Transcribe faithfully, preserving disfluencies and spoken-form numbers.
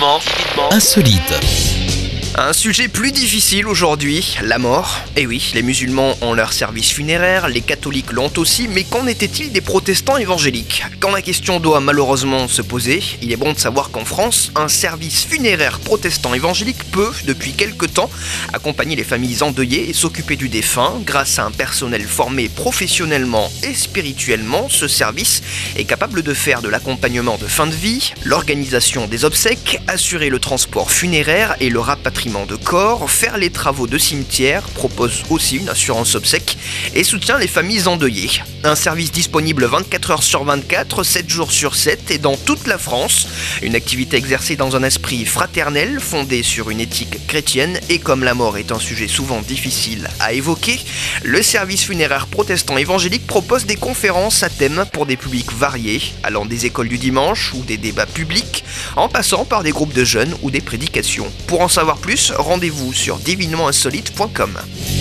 Divinement insolite. Un sujet plus difficile aujourd'hui, la mort. Eh oui, les musulmans ont leur service funéraire, les catholiques l'ont aussi, mais qu'en était-il des protestants évangéliques? Quand la question doit malheureusement se poser, il est bon de savoir qu'en France, un service funéraire protestant évangélique peut, depuis quelque temps, accompagner les familles endeuillées et s'occuper du défunt. Grâce à un personnel formé professionnellement et spirituellement, ce service est capable de faire de l'accompagnement de fin de vie, l'organisation des obsèques, assurer le transport funéraire et le rapatriement de corps, faire les travaux de cimetière, propose aussi une assurance obsèques et soutient les familles endeuillées. Un service disponible vingt-quatre heures sur vingt-quatre, sept jours sur sept et dans toute la France. Une activité exercée dans un esprit fraternel, fondée sur une éthique chrétienne et comme la mort est un sujet souvent difficile à évoquer, le service funéraire protestant évangélique propose des conférences à thème pour des publics variés, allant des écoles du dimanche ou des débats publics, en passant par des groupes de jeunes ou des prédications. Pour en savoir plus, rendez-vous sur divinement insolite point com.